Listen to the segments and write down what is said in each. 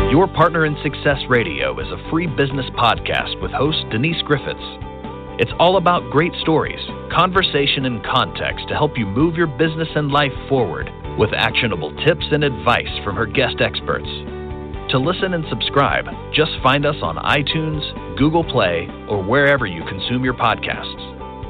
Your Partner in Success Radio is a free business podcast with host Denise Griffiths. It's all about great stories, conversation, and context to help you move your business and life forward with actionable tips and advice from her guest experts. To listen and subscribe, just find us on iTunes, Google Play, or wherever you consume your podcasts.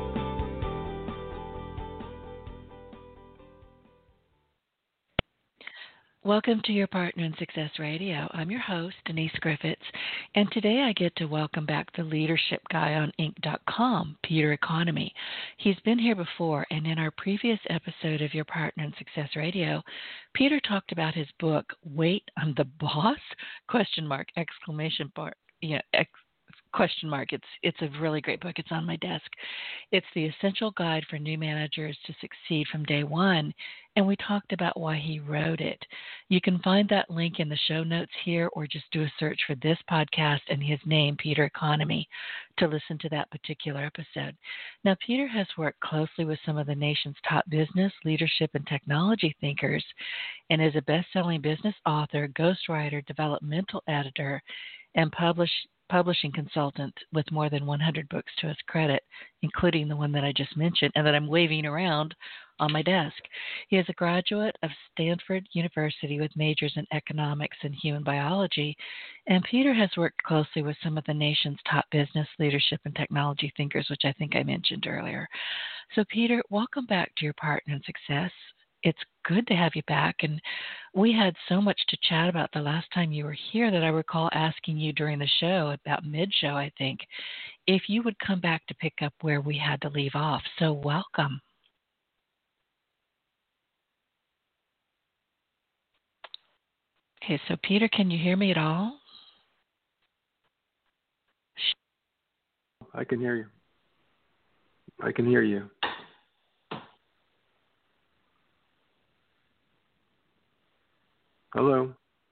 Welcome to Your Partner in Success Radio. I'm your host, Denise Griffiths, and today I get to welcome back the leadership guy on Inc.com, Peter Economy. He's been here before, and in our previous episode of Your Partner in Success Radio, Peter talked about his book, Wait, I'm the Boss? Exclamation mark. Question mark. It's a really great book. It's on my desk. It's the essential guide for new managers to succeed from day one, and we talked about why he wrote it. You can find that link in the show notes here, or just do a search for this podcast and his name, Peter Economy, to listen to that particular episode. Now, Peter has worked closely with some of the nation's top business, leadership, and technology thinkers, and is a best-selling business author, ghostwriter, developmental editor, and publishing consultant with more than 100 books to his credit, including the one that I just mentioned and that I'm waving around on my desk. He is a graduate of Stanford University with majors in economics and human biology, and Peter has worked closely with some of the nation's top business, leadership, and technology thinkers, which I think I mentioned earlier. So, Peter, welcome back to Your Partner in Success. It's good to have you back, and we had so much to chat about the last time you were here that I recall asking you during the show, about mid-show, I think, if you would come back to pick up where we had to leave off. So welcome. Okay, so Peter, can you hear me at all? I can hear you. I can hear you. Hello.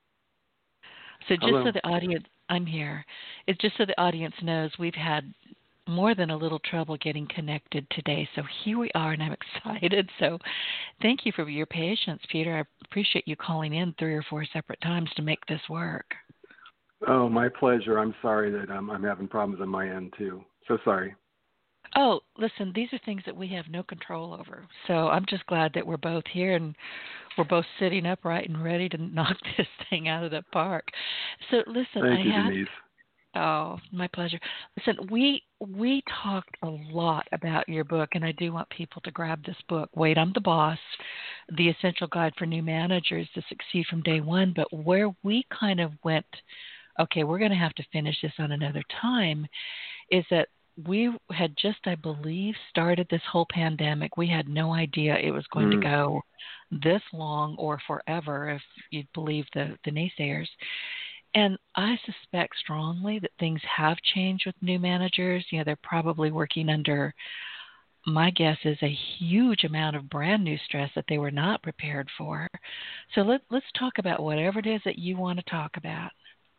So just so the audience, I'm here. It's just so the audience knows we've had more than a little trouble getting connected today. So here we are, and I'm excited. So thank you for your patience, Peter. I appreciate you calling in 3 or 4 separate times to make this work. Oh, my pleasure. I'm sorry that I'm having problems on my end, too. So sorry. Oh, listen, these are things that we have no control over. So I'm just glad that we're both here and we're both sitting upright and ready to knock this thing out of the park. So listen, Thank you, Denise. Oh, my pleasure. Listen, we talked a lot about your book, and I do want people to grab this book, Wait, I'm the Boss, The Essential Guide for New Managers to Succeed from Day One. But where we kind of went, okay, we're going to have to finish this on another time, is that we had just, I believe, started this whole pandemic. We had no idea it was going to go this long or forever, if you believe the naysayers. And I suspect strongly that things have changed with new managers. You know, they're probably working under, my guess is, a huge amount of brand new stress that they were not prepared for. So let's talk about whatever it is that you want to talk about.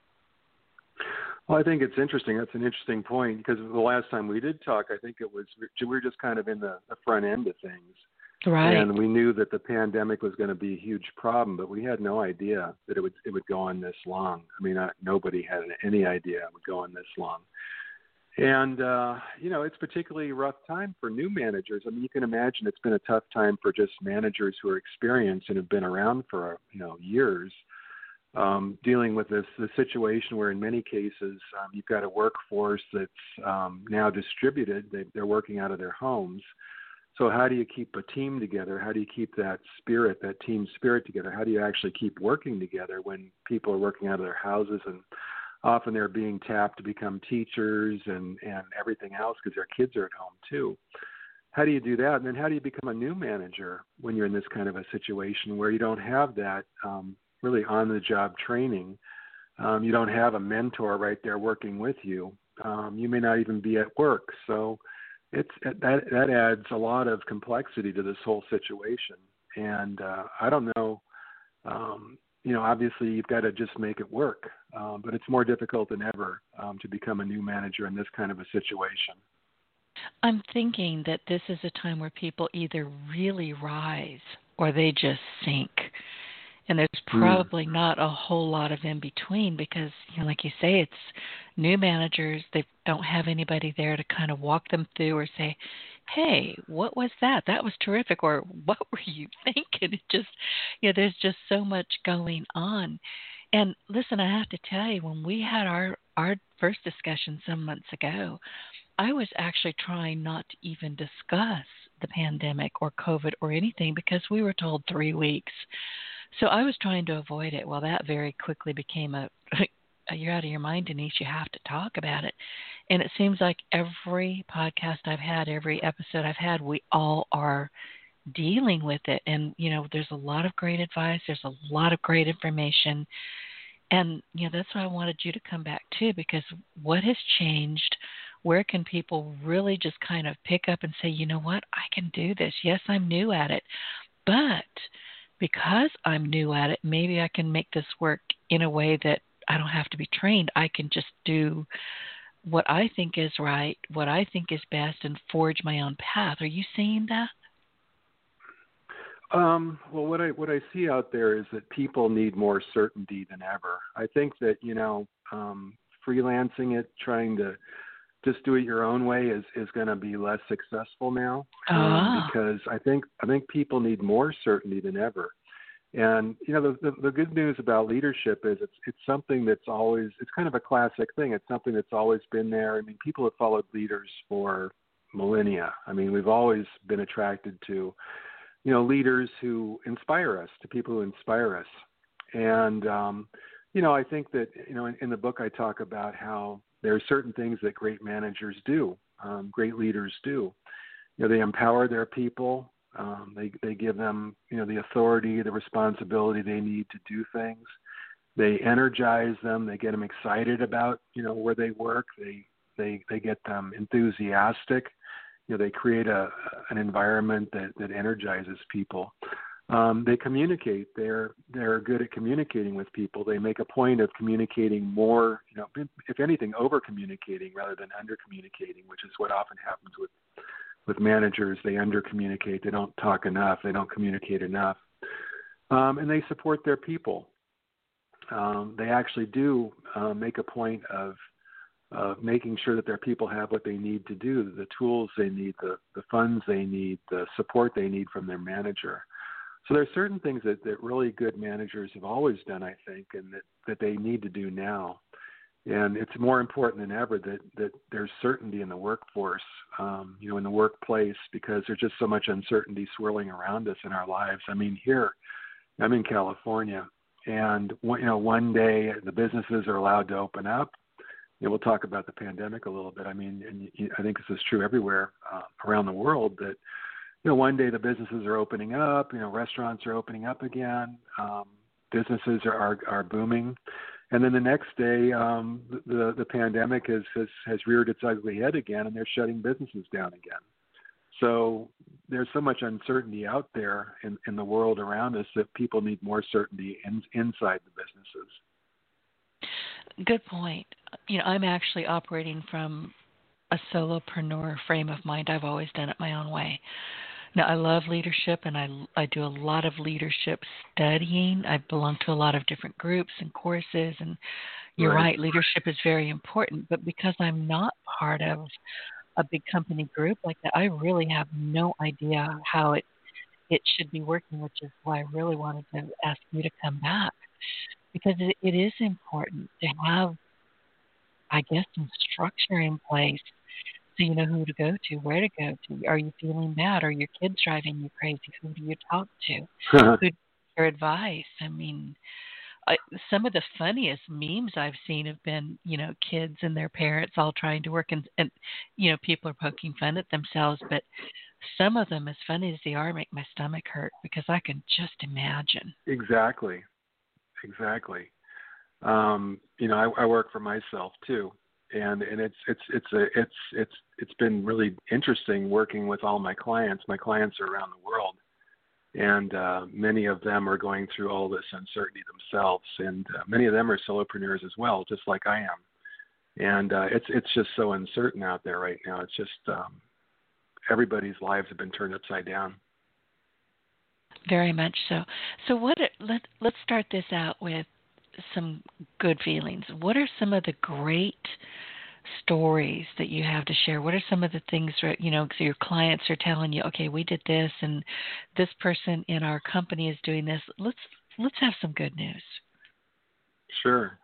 Well, I think it's interesting. That's an interesting point, because the last time we did talk, I think we were just kind of in the front end of things. Right. And we knew that the pandemic was going to be a huge problem, but we had no idea that it would go on this long. I mean, nobody had any idea it would go on this long. And, it's particularly a rough time for new managers. I mean, you can imagine it's been a tough time for just managers who are experienced and have been around for, years. Dealing with the situation where in many cases you've got a workforce that's now distributed. They're working out of their homes. So how do you keep a team together? How do you keep that team spirit together? How do you actually keep working together when people are working out of their houses, and often they're being tapped to become teachers and everything else because their kids are at home too? How do you do that? And then how do you become a new manager when you're in this kind of a situation where you don't have that really on-the-job training? You don't have a mentor right there working with you. You may not even be at work. So that adds a lot of complexity to this whole situation. And I don't know, obviously you've got to just make it work. But it's more difficult than ever to become a new manager in this kind of a situation. I'm thinking that this is a time where people either really rise or they just sink. And there's probably not a whole lot of in between because, like you say, it's new managers. They don't have anybody there to kind of walk them through or say, hey, what was that? That was terrific. Or what were you thinking? It just, there's just so much going on. And listen, I have to tell you, when we had our first discussion some months ago, I was actually trying not to even discuss the pandemic or COVID or anything because we were told 3 weeks. So I was trying to avoid it. Well, that very quickly became you're out of your mind, Denise. You have to talk about it. And it seems like every podcast I've had, every episode I've had, we all are dealing with it. And, there's a lot of great advice. There's a lot of great information. And, that's why I wanted you to come back too, because what has changed? Where can people really just kind of pick up and say, you know what, I can do this. Yes, I'm new at it. But because I'm new at it, maybe I can make this work in a way that I don't have to be trained. I can just do what I think is right, what I think is best, and forge my own path. Are you seeing that? Well, what I see out there is that people need more certainty than ever. I think that freelancing it, trying to just do it your own way is going to be less successful now because I think people need more certainty than ever. And the good news about leadership is it's something that's always, it's kind of a classic thing. It's something that's always been there. I mean, people have followed leaders for millennia. I mean, we've always been attracted to leaders who inspire us, to people who inspire us. And, I think that, in the book, I talk about how there are certain things that great managers do, great leaders do. They empower their people. They give them, the authority, the responsibility they need to do things. They energize them. They get them excited about, where they work. They get them enthusiastic. They create an environment that energizes people. They communicate. They're good at communicating with people. They make a point of communicating more, if anything, over communicating rather than under communicating, which is what often happens with managers. They under communicate. They don't talk enough. They don't communicate enough. And they support their people. They actually do make a point of making sure that their people have what they need to do, the tools they need, the funds they need, the support they need from their manager. So there are certain things that really good managers have always done, I think, and that they need to do now. And it's more important than ever that there's certainty in the workforce, in the workplace, because there's just so much uncertainty swirling around us in our lives. I mean, here, I'm in California, and one day the businesses are allowed to open up. We'll talk about the pandemic a little bit. I mean, and I think this is true everywhere around the world that, one day the businesses are opening up, restaurants are opening up again, businesses are booming. And then the next day, the pandemic has reared its ugly head again, and they're shutting businesses down again. So there's so much uncertainty out there in the world around us that people need more certainty inside the businesses. Good point. I'm actually operating from a solopreneur frame of mind. I've always done it my own way. Now, I love leadership, and I do a lot of leadership studying. I belong to a lot of different groups and courses, and you're right, leadership is very important. But because I'm not part of a big company group like that, I really have no idea how it should be working, which is why I really wanted to ask you to come back. Because it is important to have, I guess, some structure in place so you know who to go to, where to go to. Are you feeling bad? Are your kids driving you crazy? Who do you talk to? Who do your advice? I mean, some of the funniest memes I've seen have been, kids and their parents all trying to work, and people are poking fun at themselves. But some of them, as funny as they are, make my stomach hurt because I can just imagine. Exactly. I work for myself too, and it's been really interesting working with all my clients. My clients are around the world, and many of them are going through all this uncertainty themselves, and many of them are solopreneurs as well, just like I am. And it's just so uncertain out there right now. It's just everybody's lives have been turned upside down. Very much so. So let's start this out with some good feelings. What are some of the great stories that you have to share? What are some of the things, so your clients are telling you, okay, we did this and this person in our company is doing this. Let's have some good news. Sure.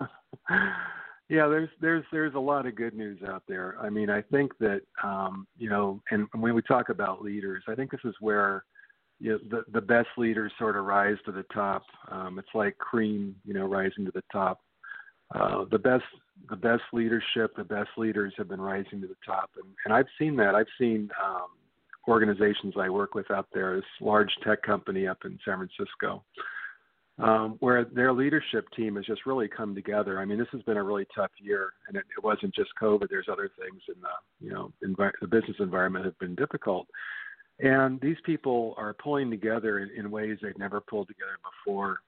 Yeah, there's a lot of good news out there. I mean, I think that and when we talk about leaders, I think this is where the best leaders sort of rise to the top. It's like cream, rising to the top. The best leadership, the best leaders have been rising to the top, and I've seen that. I've seen organizations I work with out there, this large tech company up in San Francisco, where their leadership team has just really come together. I mean, this has been a really tough year, and it wasn't just COVID. There's other things in the business environment have been difficult. And these people are pulling together in ways they've never pulled together before.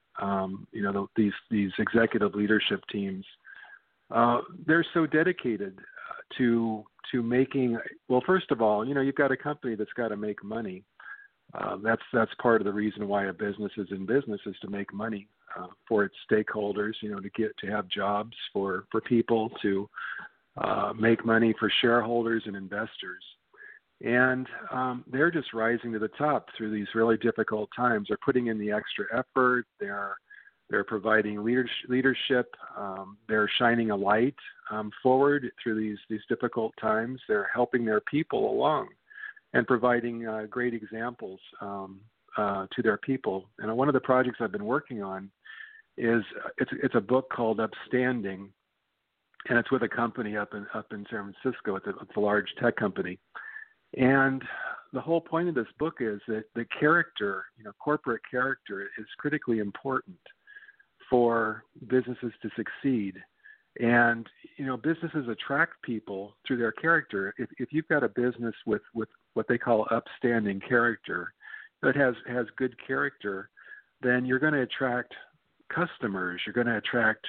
These executive leadership teams, they're so dedicated to making. Well, first of all, you've got a company that's got to make money. That's part of the reason why a business is in business, is to make money for its stakeholders. To have jobs for people, to make money for shareholders and investors. And they're just rising to the top through these really difficult times. They're putting in the extra effort. They're providing leadership. They're shining a light forward through these difficult times. They're helping their people along and providing great examples to their people. And one of the projects I've been working on is it's a book called Upstanding, and it's with a company up in San Francisco. It's a large tech company. And the whole point of this book is that the character, corporate character, is critically important for businesses to succeed. And, businesses attract people through their character. If you've got a business with what they call upstanding character, that has good character, then you're going to attract customers. You're going to attract,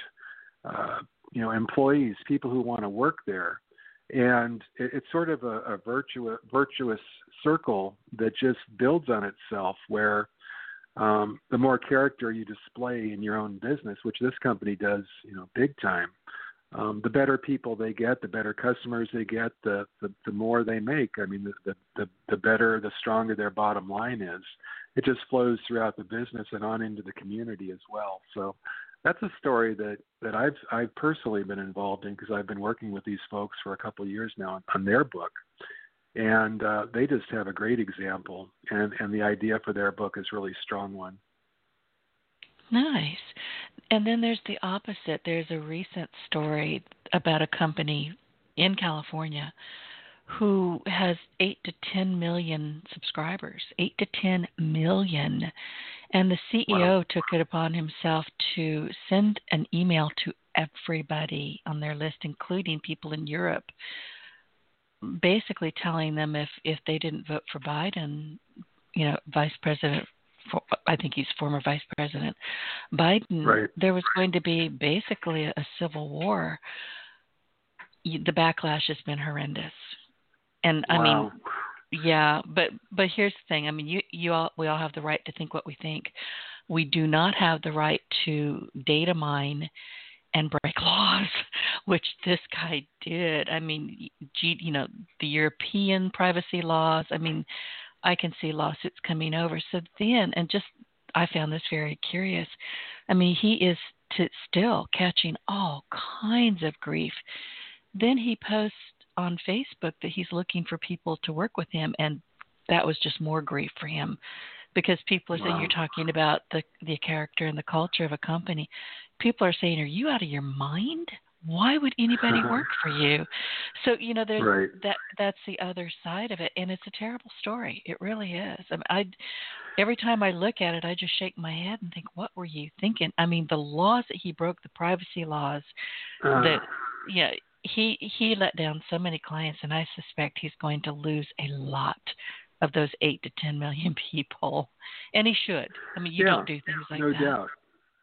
employees, people who want to work there. And it's sort of a virtuous circle that just builds on itself, where the more character you display in your own business, which this company does, big time, the better people they get, the better customers they get, the more they make. I mean, the better, the stronger their bottom line is. It just flows throughout the business and on into the community as well. So that's a story that I've personally been involved in, because I've been working with these folks for a couple of years now on their book, and they just have a great example, and the idea for their book is really a strong one. Nice. And then there's the opposite. There's a recent story about a company in California who has 8 to 10 million subscribers, 8 to 10 million. And the CEO took it upon himself to send an email to everybody on their list, including people in Europe, basically telling them if they didn't vote for Biden, Vice President, I think he's former Vice President Biden, right, there was going to be basically a civil war. The backlash has been horrendous. And I mean, yeah, but here's the thing. I mean, we all have the right to think what we think. We do not have the right to data mine and break laws, which this guy did. I mean, the European privacy laws. I mean, I can see lawsuits coming over. So then, I found this very curious. I mean, he is still catching all kinds of grief. Then he posts on Facebook that he's looking for people to work with him, and that was just more grief for him, because people are saying, you're talking about the character and the culture of a company. People are saying, are you out of your mind? Why would anybody work for you? So, there's that's the other side of it, and it's a terrible story. It really is. I mean, every time I look at it, I just shake my head and think, what were you thinking? I mean, the laws that he broke, the privacy laws, he let down so many clients, and I suspect he's going to lose a lot of those 8 to 10 million people, and he should. I mean, you don't do things like that. No doubt.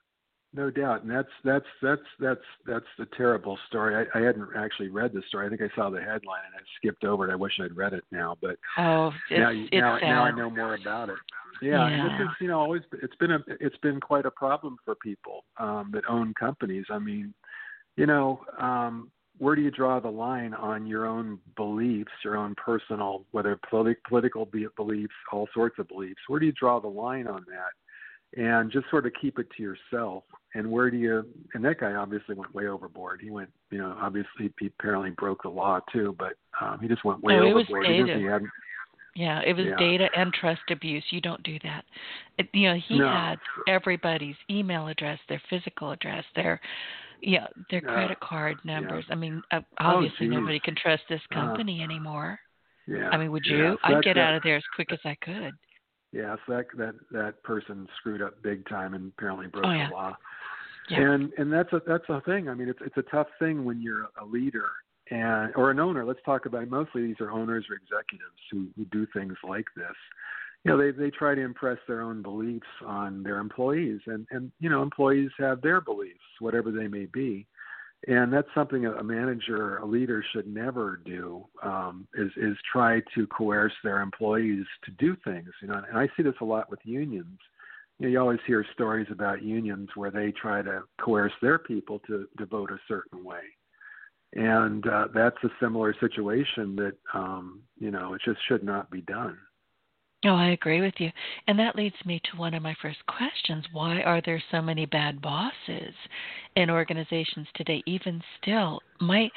No doubt, and that's a terrible story. I hadn't actually read the story. I think I saw the headline and I skipped over it. I wish I'd read it now, but Oh, now I sad. know more about it. Yeah, and this Yeah. is always it's been quite a problem for people that own companies. I mean, where do you draw the line on your own beliefs, your own personal, whether political beliefs, all sorts of beliefs? Where do you draw the line on that? And just sort of keep it to yourself. And where do you? And that guy obviously went way overboard. He went, obviously he apparently broke the law too, but he just went way Oh, it was overboard. data. He hadn't. Yeah, it was Yeah. data and trust abuse. You don't do that. He No. had everybody's email address, their physical address, their credit card numbers. Yeah. I mean, obviously geez. nobody can trust this company anymore. Yeah. I mean, would Yeah. you? So I'd get out of there as quick as I could. Yeah, so that person screwed up big time and apparently broke Oh, yeah. the law. Yeah. And that's a thing. I mean, it's a tough thing when you're a leader or an owner. Let's talk about mostly these are owners or executives who do things like this. They try to impress their own beliefs on their employees, and employees have their beliefs, whatever they may be. And that's something a manager, a leader should never do, is try to coerce their employees to do things. And I see this a lot with unions. You always hear stories about unions where they try to coerce their people to vote a certain way. And that's a similar situation that, it just should not be done. Oh, I agree with you. And that leads me to one of my first questions. Why are there so many bad bosses in organizations today, even still? Really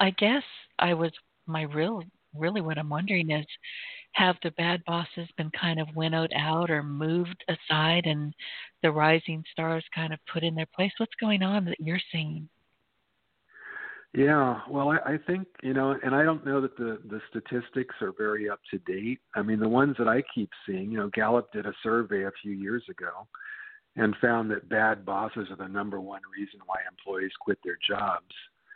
what I'm wondering is, have the bad bosses been kind of winnowed out or moved aside and the rising stars kind of put in their place? What's going on that you're seeing? Yeah, well, I think, and I don't know that the statistics are very up to date. I mean, the ones that I keep seeing, Gallup did a survey a few years ago and found that bad bosses are the number one reason why employees quit their jobs.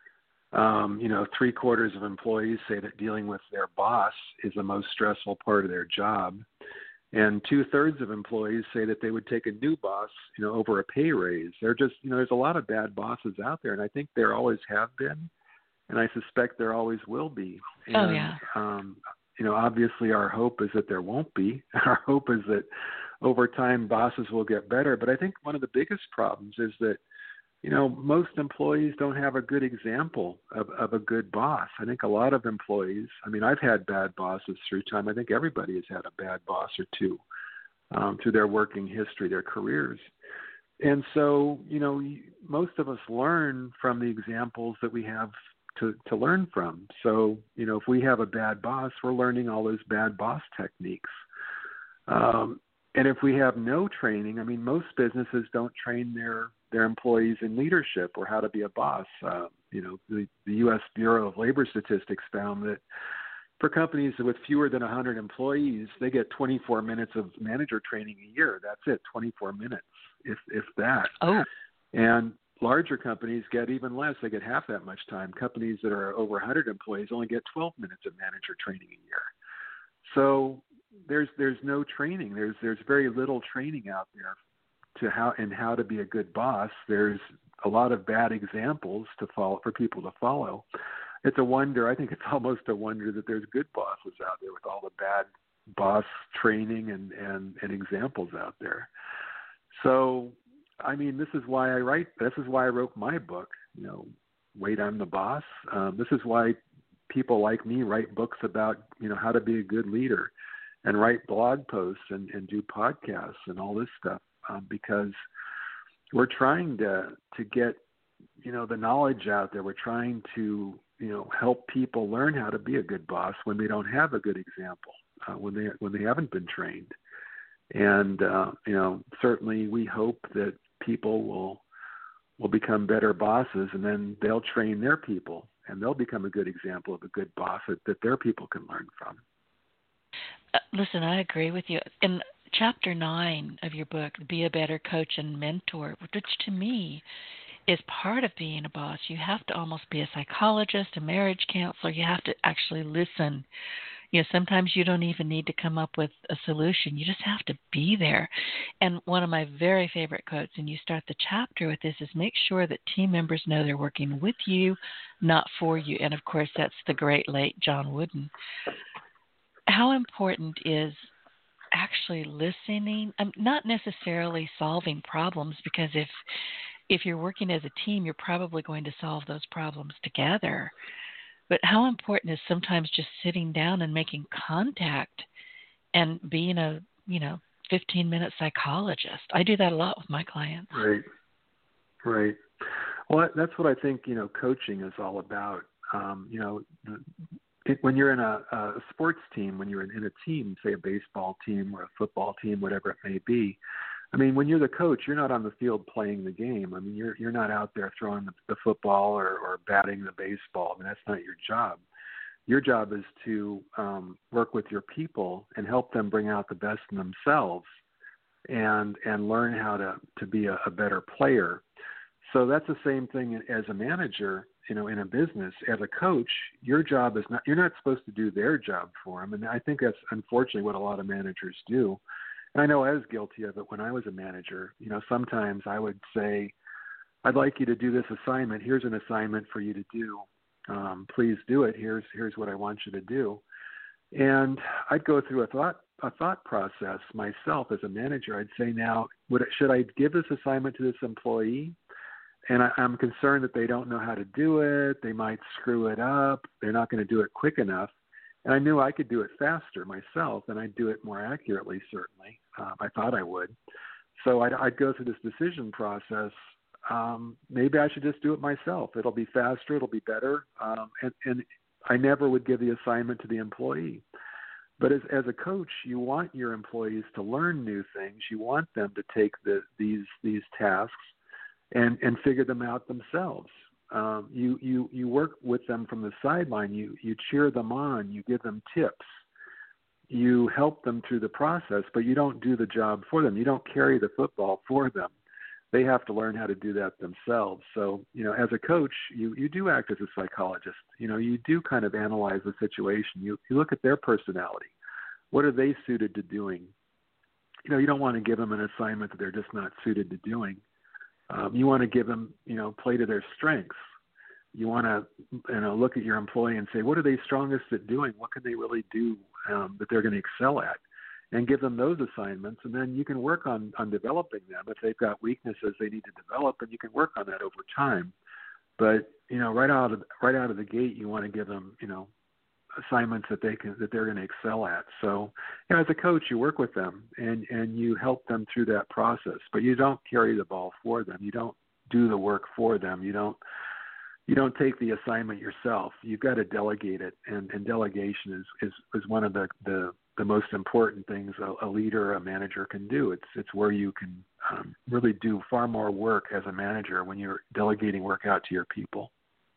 3/4 of employees say that dealing with their boss is the most stressful part of their job. And 2/3 of employees say that they would take a new boss, over a pay raise. They're just, there's a lot of bad bosses out there, and I think there always have been, and I suspect there always will be. And, Oh, yeah. Obviously our hope is that there won't be. Our hope is that over time bosses will get better. But I think one of the biggest problems is that, most employees don't have a good example of a good boss. I think a lot of employees, I've had bad bosses through time. I think everybody has had a bad boss or two through their working history, their careers. And so, most of us learn from the examples that we have to learn from. So, if we have a bad boss, we're learning all those bad boss techniques. And if we have no training, most businesses don't train their employees in leadership or how to be a boss. The U.S. Bureau of Labor Statistics found that for companies with fewer than 100 employees, they get 24 minutes of manager training a year. That's it, 24 minutes, if that. Oh. And larger companies get even less. They get half that much time. Companies that are over 100 employees only get 12 minutes of manager training a year. So there's no training. There's very little training out there to how to be a good boss. There's a lot of bad examples to follow for people to follow. It's a wonder. I think it's almost a wonder that there's good bosses out there with all the bad boss training and examples out there. So, this is why I write. This is why I wrote my book. Wait, I'm the Boss. This is why people like me write books about how to be a good leader, and write blog posts and do podcasts and all this stuff, because we're trying to get the knowledge out there. We're trying to help people learn how to be a good boss when they don't have a good example, when they haven't been trained. And certainly we hope that people will become better bosses, and then they'll train their people, and they'll become a good example of a good boss that their people can learn from. Listen, I agree with you. In Chapter 9 of your book, Be a Better Coach and Mentor, which to me is part of being a boss. You have to almost be a psychologist, a marriage counselor. You have to actually listen, Sometimes you don't even need to come up with a solution. You just have to be there. And one of my very favorite quotes, and you start the chapter with this, is make sure that team members know they're working with you, not for you. And of course, that's the great late John Wooden. How important is actually listening, not necessarily solving problems, because if you're working as a team, you're probably going to solve those problems together. But how important is sometimes just sitting down and making contact and being a 15-minute psychologist? I do that a lot with my clients. Right. Well, that's what I think, coaching is all about. When you're in a sports team, when you're in a team, say a baseball team or a football team, whatever it may be, I mean, when you're the coach, you're not on the field playing the game. I mean, you're not out there throwing the football or batting the baseball. I mean, that's not your job. Your job is to work with your people and help them bring out the best in themselves and learn how to be a better player. So that's the same thing as a manager. In a business, as a coach, your job is not, you're not supposed to do their job for them. And I think that's unfortunately what a lot of managers do. And I know I was guilty of it when I was a manager. Sometimes I would say, I'd like you to do this assignment. Here's an assignment for you to do. Please do it. Here's what I want you to do. And I'd go through a thought process myself as a manager. I'd say, now, should I give this assignment to this employee? And I'm concerned that they don't know how to do it. They might screw it up. They're not going to do it quick enough. And I knew I could do it faster myself, and I'd do it more accurately, certainly. I thought I would. So I'd go through this decision process. Maybe I should just do it myself. It'll be faster. It'll be better. And I never would give the assignment to the employee. But as a coach, you want your employees to learn new things. You want them to take these tasks and figure them out themselves. You work with them from the sideline. You cheer them on. You give them tips. You help them through the process, but you don't do the job for them. You don't carry the football for them. They have to learn how to do that themselves. So, as a coach, you do act as a psychologist. You do kind of analyze the situation. You look at their personality. What are they suited to doing? You don't want to give them an assignment that they're just not suited to doing. You want to give them, play to their strengths. You want to, look at your employee and say, what are they strongest at doing? What can they really do that they're going to excel at? And give them those assignments, and then you can work on developing them. If they've got weaknesses they need to develop, and you can work on that over time. But right out of the gate, you want to give them, assignments that they're going to excel at. So, as a coach, you work with them and you help them through that process, but you don't carry the ball for them. You don't do the work for them. You don't take the assignment yourself. You've got to delegate it, and delegation is one of the most important things a leader, a manager can do. It's where you can really do far more work as a manager when you're delegating work out to your people.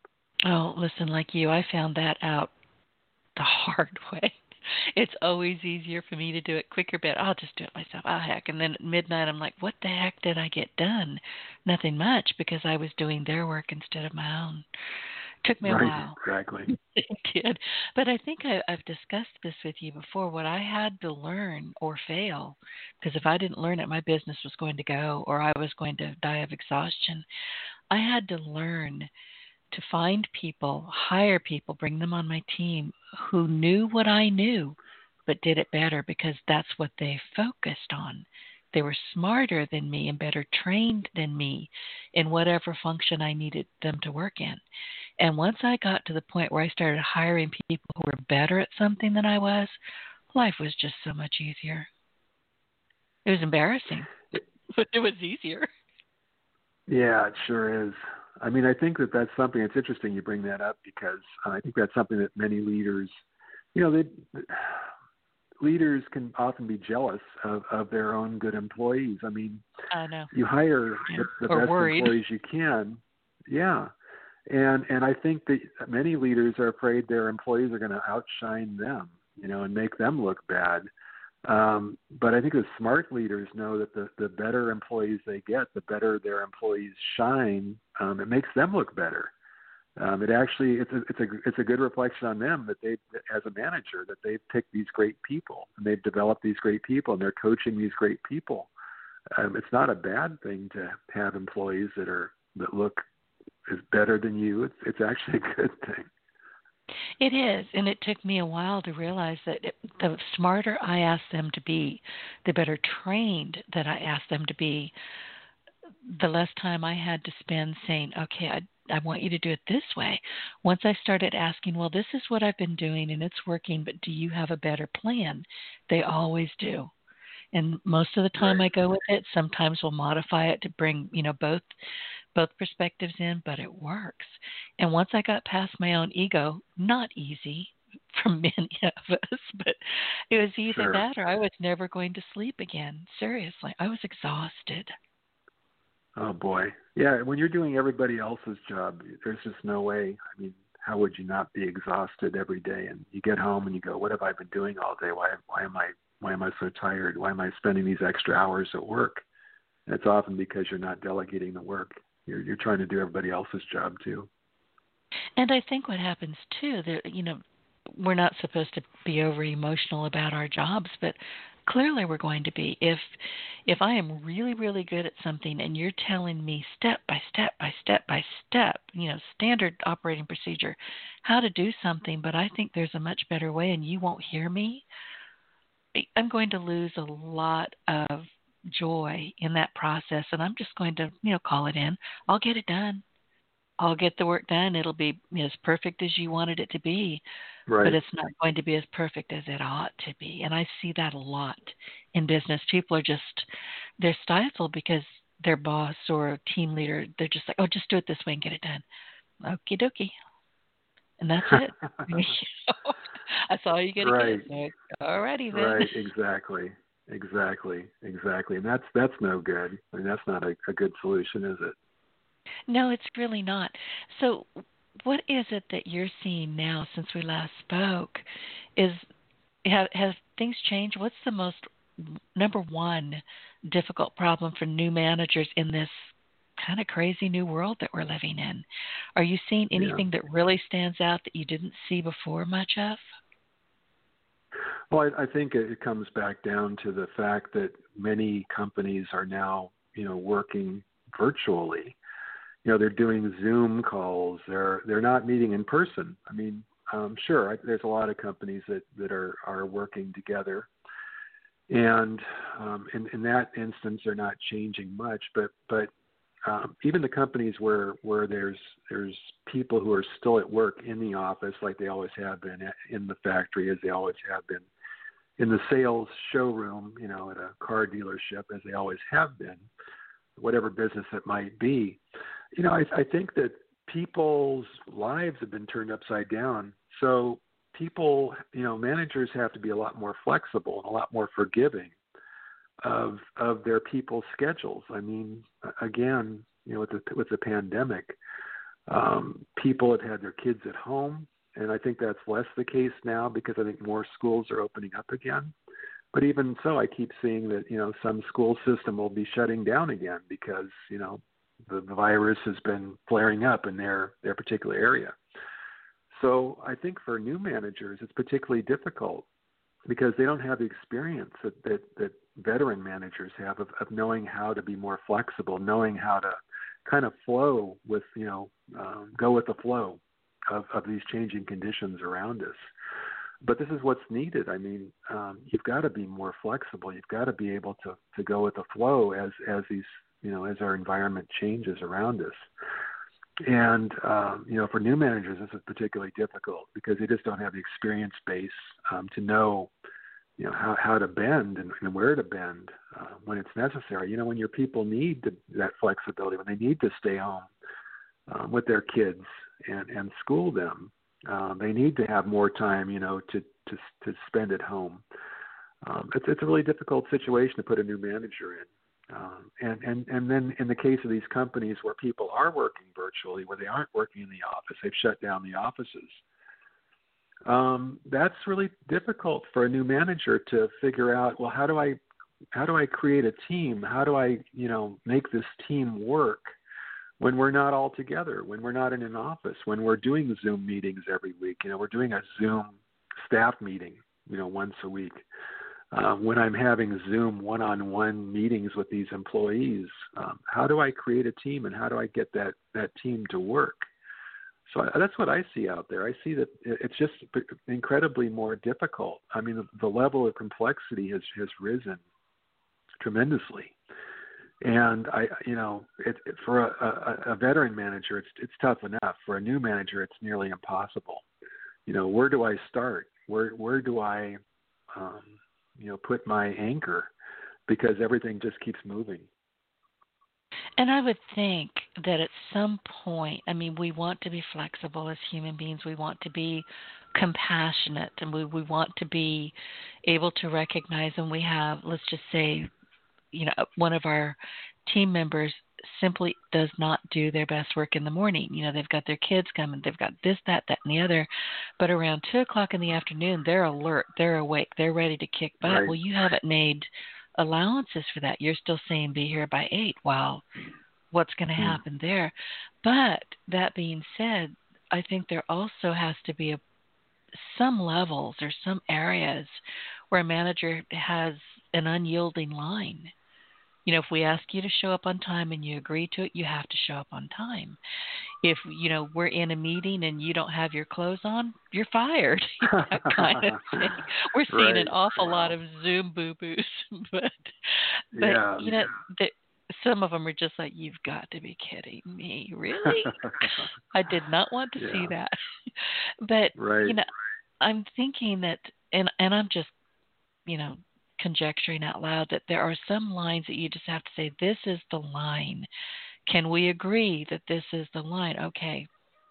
Oh, listen, like you, I found that out the hard way. It's always easier for me to do it quicker, but I'll just do it myself. Heck. And then at midnight, I'm like, what the heck did I get done? Nothing much, because I was doing their work instead of my own. Took me a while. Exactly. It did. But I think I've discussed this with you before. What I had to learn or fail, because if I didn't learn it, my business was going to go, or I was going to die of exhaustion. I had to learn to find people, hire people, bring them on my team who knew what I knew, but did it better, because that's what they focused on. They were smarter than me and better trained than me in whatever function I needed them to work in. And once I got to the point where I started hiring people who were better at something than I was, life was just so much easier. It was embarrassing, but it was easier. Yeah, it sure is. I mean, I think that's something. It's interesting you bring that up, because I think that's something that many leaders, leaders can often be jealous of their own good employees. I mean, I know. You hire the best employees you can. Yeah. And I think that many leaders are afraid their employees are going to outshine them, and make them look bad. But I think the smart leaders know that the better employees they get, the better their employees shine. It makes them look better. It's a good reflection on them that they, as a manager, that they've picked these great people and they've developed these great people and they're coaching these great people. It's not a bad thing to have employees that look is better than you. It's actually a good thing. It is, and it took me a while to realize that the smarter I asked them to be, the better trained that I asked them to be, the less time I had to spend saying, okay, I want you to do it this way. Once I started asking, well, this is what I've been doing and it's working, but do you have a better plan? They always do. And most of the time I go with it. Sometimes we'll modify it to bring, both perspectives in, but it works. And once I got past my own ego, not easy for many of us, but it was either that or I was never going to sleep again. Seriously, I was exhausted. Oh, boy. Yeah, when you're doing everybody else's job, there's just no way. I mean, how would you not be exhausted every day? And you get home and you go, what have I been doing all day? Why am I so tired? Why am I spending these extra hours at work? And it's often because you're not delegating the work. You're trying to do everybody else's job too. And I think what happens too, that we're not supposed to be over emotional about our jobs, but clearly we're going to be. If I am really, really good at something and you're telling me step by step by step by step, standard operating procedure, how to do something, but I think there's a much better way and you won't hear me, I'm going to lose a lot of joy in that process, and I'm just going to, call it in. I'll get it done. I'll get the work done. It'll be as perfect as you wanted it to be, but it's not going to be as perfect as it ought to be. And I see that a lot in business. People are they're stifled because their boss or team leader, they're just like, oh, just do it this way and get it done. Okie dokie. And that's it. That's all you get to get. So, alrighty then. Right, exactly. And that's no good. I mean, that's not a good solution, is it? No, it's really not. So what is it that you're seeing now since we last spoke? Have things changed? What's the number one difficult problem for new managers in this kind of crazy new world that we're living in? Are you seeing anything that really stands out that you didn't see before much of? Well, I think it comes back down to the fact that many companies are now, working virtually. They're doing Zoom calls. They're not meeting in person. I mean, sure, there's a lot of companies that are working together, and in that instance, they're not changing much. But even the companies where there's people who are still at work in the office, like they always have been, in the factory as they always have been, in the sales showroom, at a car dealership as they always have been, whatever business it might be. I think that people's lives have been turned upside down. So people, managers have to be a lot more flexible and a lot more forgiving of their people's schedules. I mean, again, with the pandemic, people have had their kids at home, and I think that's less the case now because I think more schools are opening up again. But even so, I keep seeing that, some school system will be shutting down again because, the virus has been flaring up in their particular area. So I think for new managers, it's particularly difficult because they don't have the experience that veteran managers have of knowing how to be more flexible, knowing how to kind of flow with, go with the flow of these changing conditions around us. But this is what's needed. I mean, you've got to be more flexible. You've got to be able to go with the flow as these, as our environment changes around us. And, for new managers, this is particularly difficult because they just don't have the experience base to know, how to bend and where to bend when it's necessary. When your people need that flexibility, when they need to stay home with their kids and school them, they need to have more time, to spend at home. It's a really difficult situation to put a new manager in. And then in the case of these companies where people are working virtually, where they aren't working in the office, they've shut down the offices. That's really difficult for a new manager to figure out, well, how do I create a team? How do I, make this team work when we're not all together, when we're not in an office, when we're doing Zoom meetings every week. We're doing a Zoom staff meeting, once a week. When I'm having Zoom one-on-one meetings with these employees, how do I create a team and how do I get that team to work? So that's what I see out there. I see that it's just incredibly more difficult. I mean, the level of complexity has risen tremendously. And for a veteran manager, it's tough enough. For a new manager, it's nearly impossible. Where do I start? Where do I, put my anchor? Because everything just keeps moving. And I would think that at some point, I mean, we want to be flexible as human beings. We want to be compassionate, and we want to be able to recognize when we have, let's just say, one of our team members simply does not do their best work in the morning. They've got their kids coming, they've got this, that, and the other. But around 2 o'clock in the afternoon, they're alert, they're awake, they're ready to kick butt. Right. Well, you haven't made allowances for that. You're still saying be here by 8. Well, what's going to happen there? But that being said, I think there also has to be some levels or some areas where a manager has an unyielding line. If we ask you to show up on time and you agree to it, you have to show up on time. If, we're in a meeting and you don't have your clothes on, you're fired. That kind of thing. We're seeing an awful lot of Zoom boo-boos. But some of them are just like, you've got to be kidding me. Really? I did not want to see that. But, I'm thinking that, and I'm just, conjecturing out loud, that there are some lines that you just have to say, this is the line. Can we agree that this is the line? Okay,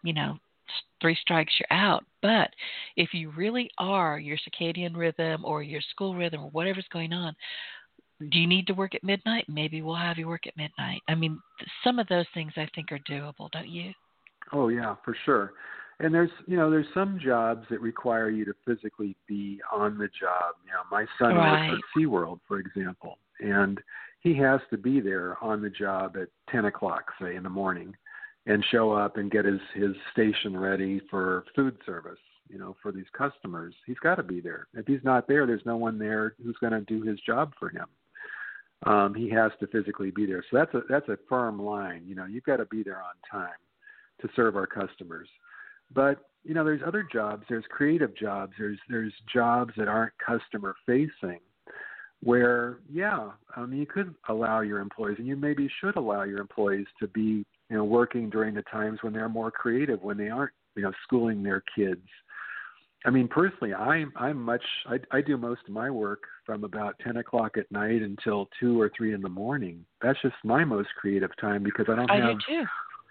3 strikes, you're out. But if you really are your circadian rhythm or your school rhythm or whatever's going on, do you need to work at midnight? Maybe we'll have you work at midnight. I mean, some of those things I think are doable, don't you? Oh, yeah, for sure. And there's some jobs that require you to physically be on the job. My son works at SeaWorld, for example, and he has to be there on the job at 10 o'clock, say, in the morning, and show up and get his station ready for food service, for these customers. He's got to be there. If he's not there, there's no one there who's going to do his job for him. He has to physically be there. So that's a firm line. You've got to be there on time to serve our customers. But, there's other jobs, there's creative jobs, there's jobs that aren't customer facing where, you could allow your employees, and you maybe should allow your employees to be, working during the times when they're more creative, when they aren't, schooling their kids. I mean, personally, I do most of my work from about 10 o'clock at night until 2 or 3 in the morning. That's just my most creative time because I do too.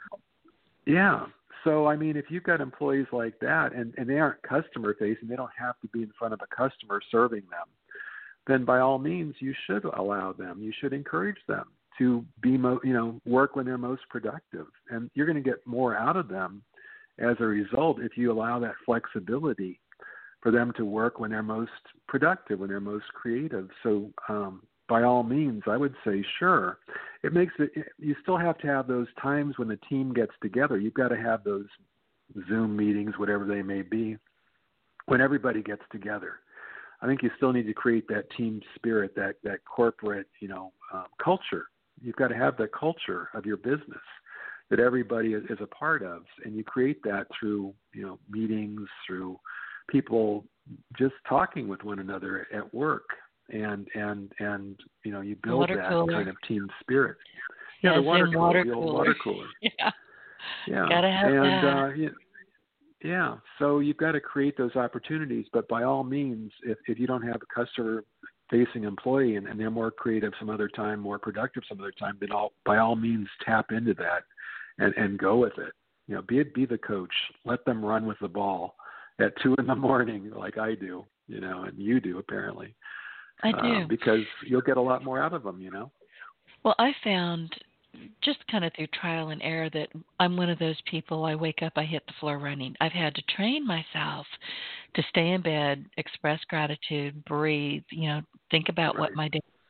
Yeah. So, I mean, if you've got employees like that and they aren't customer-facing, they don't have to be in front of a customer serving them, then by all means, you should allow them. You should encourage them to be, work when they're most productive. And you're going to get more out of them as a result if you allow that flexibility for them to work when they're most productive, when they're most creative. So, by all means, I would say, sure. It makes it, you still have to have those times when the team gets together. You've got to have those Zoom meetings, whatever they may be, when everybody gets together. I think you still need to create that team spirit, that corporate, culture. You've got to have the culture of your business that everybody is a part of. And you create that through, meetings, through people just talking with one another at work. And you build that kind of team spirit. Yeah, the water cooler, the old water cooler. Yeah. Gotta have that. Yeah. So you've got to create those opportunities, but by all means, if you don't have a customer-facing employee and they're more creative some other time, more productive some other time, then by all means tap into that and go with it. Be the coach. Let them run with the ball at 2 a.m. like I do, and you do apparently. I do. Because you'll get a lot more out of them, Well, I found just kind of through trial and error that I'm one of those people, I wake up, I hit the floor running. I've had to train myself to stay in bed, express gratitude, breathe, think about what my day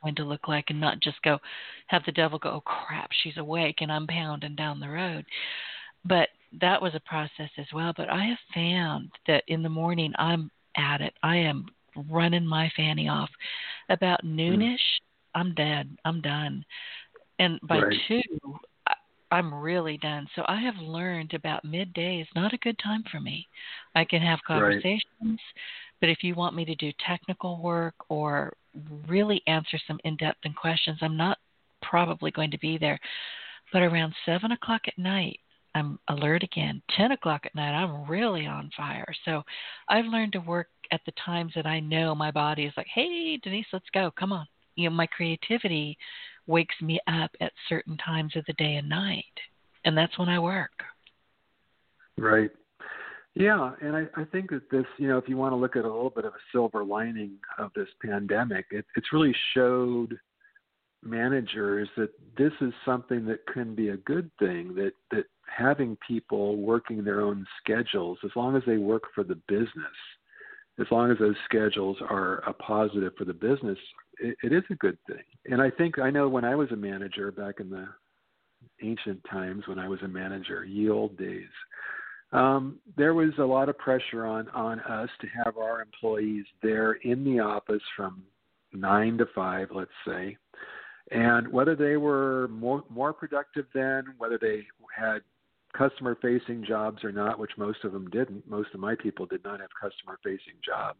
going to look like, and not just have the devil go, oh crap, she's awake and I'm pounding down the road. But that was a process as well. But I have found that in the morning I'm at it. I am running my fanny off. About noonish, I'm dead. I'm done. And by 2, I'm really done. So I have learned about midday is not a good time for me. I can have conversations, but if you want me to do technical work or really answer some in-depth questions, I'm not probably going to be there. But around 7 o'clock at night, I'm alert again. 10 o'clock at night, I'm really on fire. So I've learned to work at the times that I know my body is like, hey, Denise, let's go. Come on. My creativity wakes me up at certain times of the day and night. And that's when I work. Right. Yeah. And I think that this, if you want to look at a little bit of a silver lining of this pandemic, it's really showed managers that this is something that can be a good thing, that having people working their own schedules, as long as they work for the business, as long as those schedules are a positive for the business, it is a good thing. And I know when I was a manager back in the ancient times, when I was a manager, ye old days, there was a lot of pressure on us to have our employees there in the office from 9 to 5, let's say. And whether they were more productive then, whether they had customer-facing jobs or not, which most of them didn't. Most of my people did not have customer-facing jobs.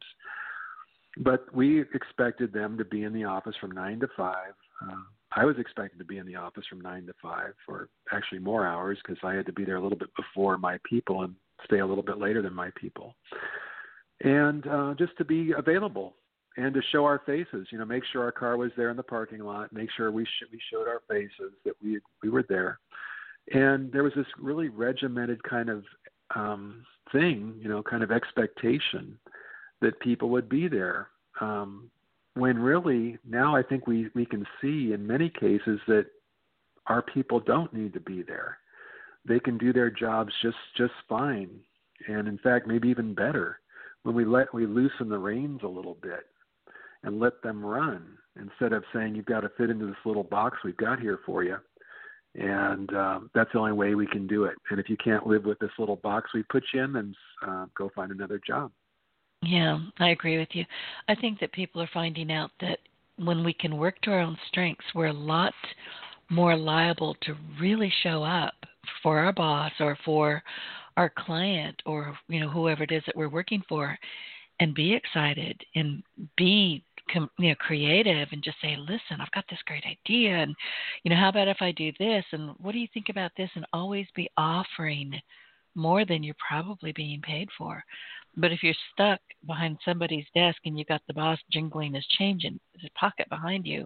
But we expected them to be in the office from 9 to 5. I was expected to be in the office from 9 to 5, or actually more hours, because I had to be there a little bit before my people and stay a little bit later than my people. And just to be available and to show our faces, make sure our car was there in the parking lot, make sure we showed our faces, that we were there. And there was this really regimented kind of thing, kind of expectation that people would be there. When really now I think we can see in many cases that our people don't need to be there. They can do their jobs just fine. And in fact, maybe even better when we loosen the reins a little bit and let them run, instead of saying, you've got to fit into this little box we've got here for you. And that's the only way we can do it. And if you can't live with this little box we put you in, then go find another job. Yeah, I agree with you. I think that people are finding out that when we can work to our own strengths, we're a lot more liable to really show up for our boss or for our client or whoever it is that we're working for, and be excited and be creative and just say, listen, I've got this great idea, and how about if I do this, and what do you think about this, and always be offering more than you're probably being paid for. But if you're stuck behind somebody's desk and you got the boss jingling his change in his pocket behind you,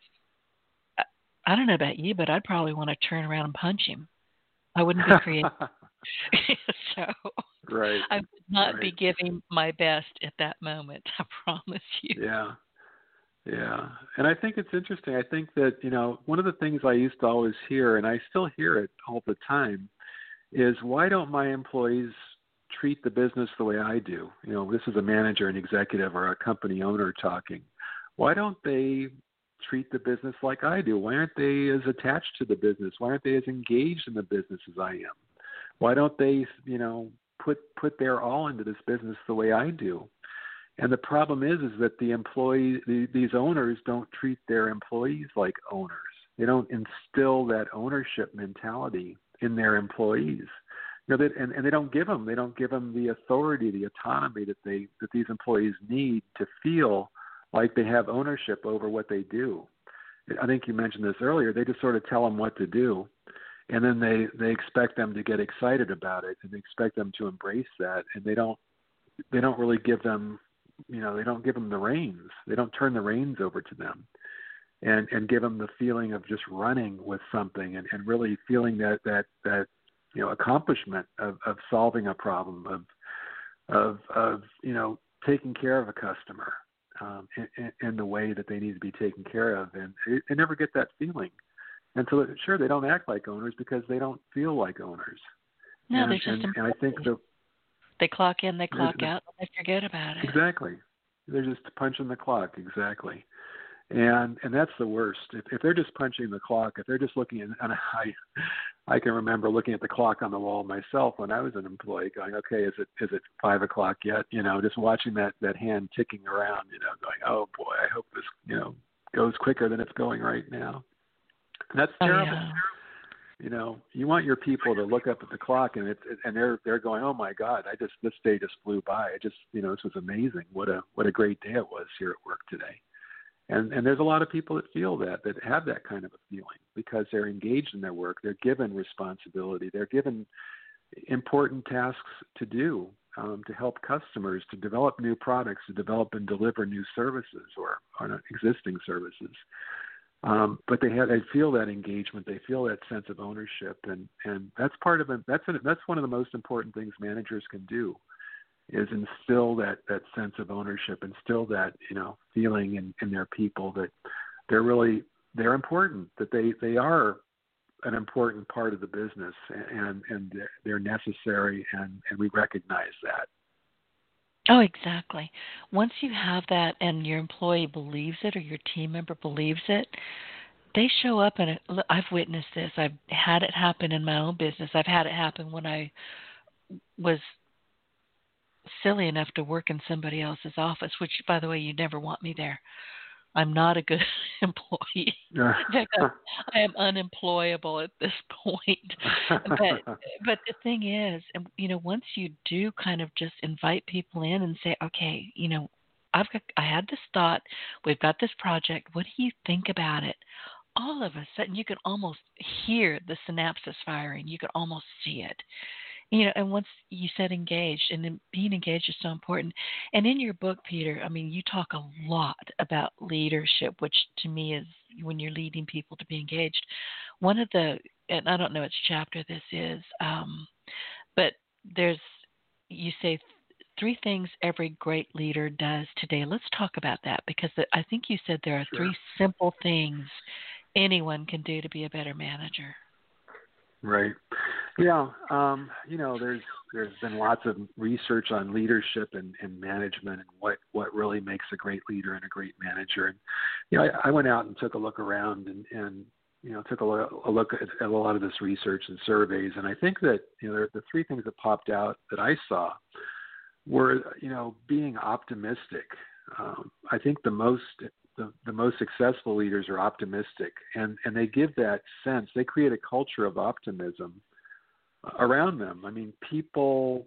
I don't know about you, but I'd probably want to turn around and punch him. I wouldn't be creative. So right. I would not be giving my best at that moment, I promise you. Yeah. Yeah. And I think it's interesting. I think that, one of the things I used to always hear, and I still hear it all the time, is why don't my employees treat the business the way I do? This is a manager, an executive, or a company owner talking. Why don't they treat the business like I do? Why aren't they as attached to the business? Why aren't they as engaged in the business as I am? Why don't they, put their all into this business the way I do? And the problem is that these owners don't treat their employees like owners. They don't instill that ownership mentality in their employees. And they don't give them the authority, the autonomy that these employees need to feel like they have ownership over what they do. I think you mentioned this earlier. They just sort of tell them what to do, and then they expect them to get excited about it, and they expect them to embrace that, and they don't really give them, they don't give them the reins. They don't turn the reins over to them and give them the feeling of just running with something and really feeling that accomplishment of solving a problem, of taking care of a customer in the way that they need to be taken care of. And they never get that feeling. And so, sure, they don't act like owners because they don't feel like owners. No, they're just and I think they clock in, they clock out, and they forget about it. Exactly. They're just punching the clock, exactly. And that's the worst. If they're just punching the clock, if they're just looking at, and I can remember looking at the clock on the wall myself when I was an employee, going, okay, is it 5 o'clock yet? Just watching that hand ticking around, going, oh boy, I hope this, goes quicker than it's going right now. And that's terrible. Yeah. You want your people to look up at the clock and they're going, oh my God, this day just flew by. This was amazing. What a great day it was here at work today. And there's a lot of people that feel that have that kind of a feeling because they're engaged in their work. They're given responsibility. They're given important tasks to do to help customers, to develop new products, to develop and deliver new services or existing services. But they feel that engagement. They feel that sense of ownership, and that's part of it. That's one of the most important things managers can do, is instill that sense of ownership, instill that feeling in their people that they're important, that they are an important part of the business, and they're necessary, and we recognize that. Oh, exactly. Once you have that and your employee believes it or your team member believes it, they show up, and I've witnessed this. I've had it happen in my own business. I've had it happen when I was silly enough to work in somebody else's office, which, by the way, you never want me there. I'm not a good employee. In fact, I am unemployable at this point. But the thing is, once you do kind of just invite people in and say, okay, I had this thought, we've got this project, what do you think about it? All of a sudden, you can almost hear the synapses firing. You can almost see it. And once you said engaged, and then being engaged is so important. And in your book, Peter, you talk a lot about leadership, which to me is when you're leading people to be engaged. One of and I don't know which chapter this is, but you say 3 things every great leader does today. Let's talk about that, because I think you said there are 3 simple things anyone can do to be a better manager. Right. Yeah. There's been lots of research on leadership and management and what really makes a great leader and a great manager. And, I went out and took a look around and took a look at a lot of this research and surveys. And I think that, the 3 things that popped out that I saw were, being optimistic. I think the most successful leaders are optimistic, and they give that sense. They create a culture of optimism around them. People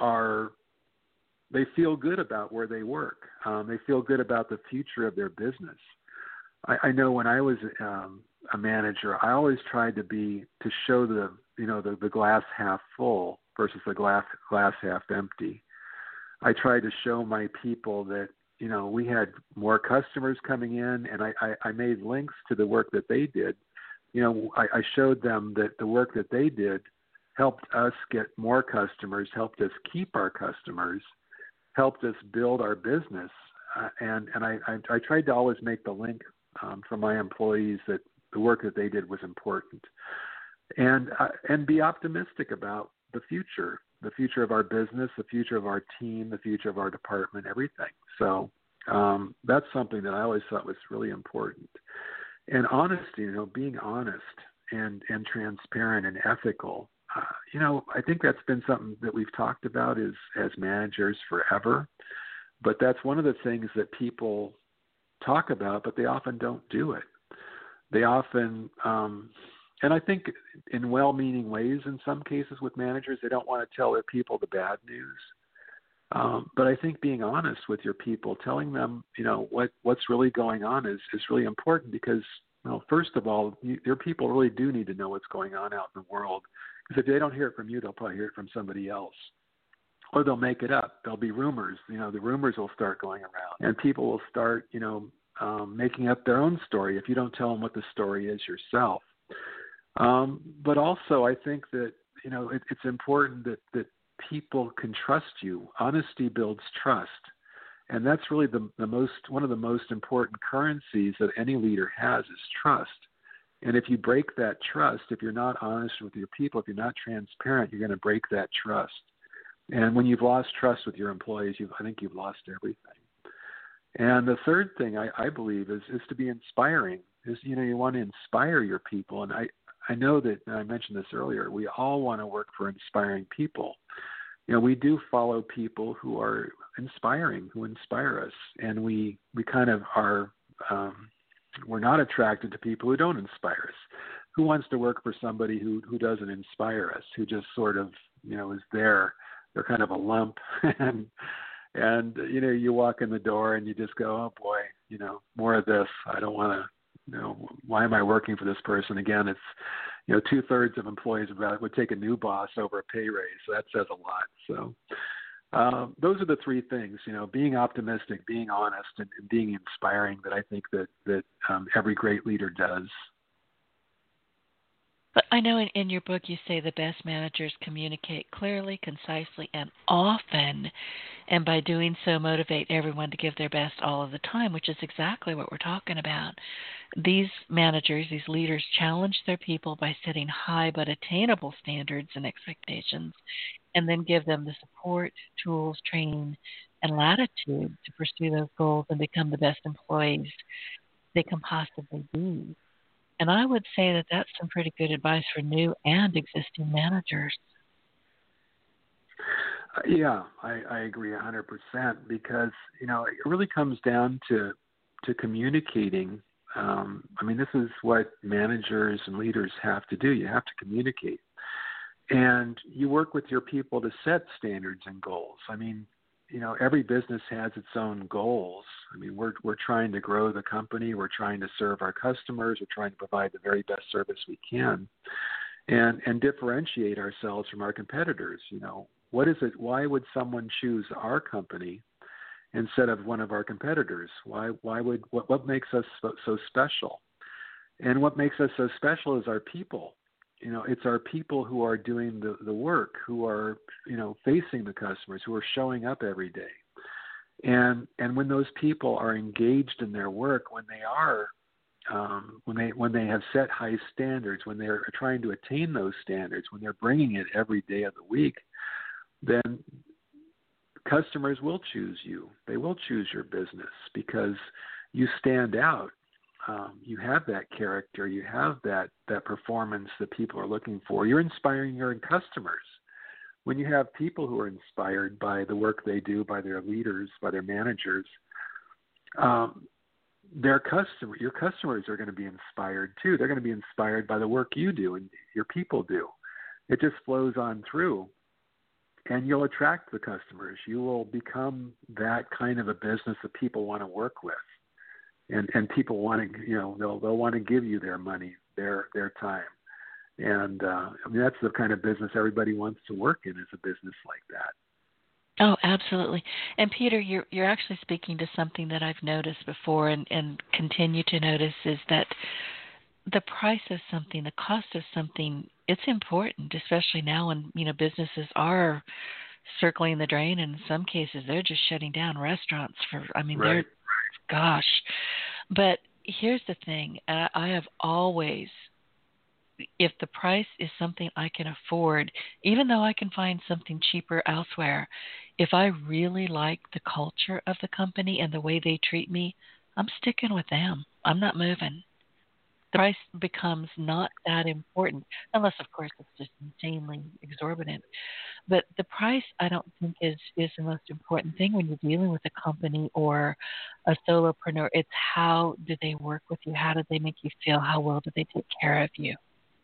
they feel good about where they work. They feel good about the future of their business. I know when I was a manager, I always tried to show the glass half full versus the glass half empty. I tried to show my people that we had more customers coming in, and I made links to the work that they did. I showed them that the work that they did helped us get more customers, helped us keep our customers, helped us build our business. And I tried to always make the link for my employees that the work that they did was important, and be optimistic about the future of our business, the future of our team, the future of our department, everything. So that's something that I always thought was really important. And honesty, being honest and transparent and ethical. I think that's been something that we've talked about as managers forever. But that's one of the things that people talk about, but they often don't do it. They often, and I think in well-meaning ways in some cases with managers, they don't want to tell their people the bad news. But I think being honest with your people, telling them, what's really going on is really important because, first of all, your people really do need to know what's going on out in the world. Because if they don't hear it from you, they'll probably hear it from somebody else. Or they'll make it up. There'll be rumors. The rumors will start going around. And people will start, making up their own story if you don't tell them what the story is yourself. But also, I think that, it's important that people can trust you. Honesty builds trust. And that's really one of the most important currencies that any leader has is trust. And if you break that trust, if you're not honest with your people, if you're not transparent, you're going to break that trust. And when you've lost trust with your employees, I think you've lost everything. And the third thing I believe is to be inspiring. You want to inspire your people. And I know that, and I mentioned this earlier, we all want to work for inspiring people. We do follow people who are inspiring, who inspire us. And we kind of are, we're not attracted to people who don't inspire us. Who wants to work for somebody who doesn't inspire us, who just sort of, is there? They're kind of a lump. And you walk in the door and you just go, oh boy, more of this. I don't want to, why am I working for this person again? It's, 2/3 of employees would take a new boss over a pay raise. So that says a lot. So those are the three things, being optimistic, being honest, and being inspiring that I think that every great leader does. But I know in your book you say the best managers communicate clearly, concisely, and often, and by doing so motivate everyone to give their best all of the time, which is exactly what we're talking about. These managers, these leaders, challenge their people by setting high but attainable standards and expectations, and then give them the support, tools, training, and latitude to pursue those goals and become the best employees they can possibly be. And I would say that that's some pretty good advice for new and existing managers. Yeah, I agree 100% because, it really comes down to communicating. This is what managers and leaders have to do. You have to communicate. And you work with your people to set standards and goals. Every business has its own goals. We're trying to grow the company. We're trying to serve our customers. We're trying to provide the very best service we can and differentiate ourselves from our competitors. What is it? Why would someone choose our company instead of one of our competitors? What makes us so special? And what makes us so special is our people. It's our people who are doing the work, who are, facing the customers, who are showing up every day. And when those people are engaged in their work, when they are, when they have set high standards, when they're trying to attain those standards, when they're bringing it every day of the week, then customers will choose you. They will choose your business because you stand out. You have that character, you have that performance that people are looking for. You're inspiring your customers. When you have people who are inspired by the work they do, by their leaders, by their managers, your customers are going to be inspired too. They're going to be inspired by the work you do and your people do. It just flows on through. And you'll attract the customers. You will become that kind of a business that people want to work with. And people want to, they'll want to give you their money, their time. And that's the kind of business everybody wants to work in, is a business like that. Oh, absolutely. And Peter, you're actually speaking to something that I've noticed before and continue to notice, is that the price of something, the cost of something, it's important, especially now when, businesses are circling the drain. And in some cases, they're just shutting down restaurants Right. Gosh. But here's the thing. I have always, if the price is something I can afford, even though I can find something cheaper elsewhere, if I really like the culture of the company and the way they treat me, I'm sticking with them. I'm not moving. The price becomes not that important, unless, of course, it's just insanely exorbitant. But the price, I don't think, is the most important thing when you're dealing with a company or a solopreneur. It's how do they work with you? How do they make you feel? How well do they take care of you?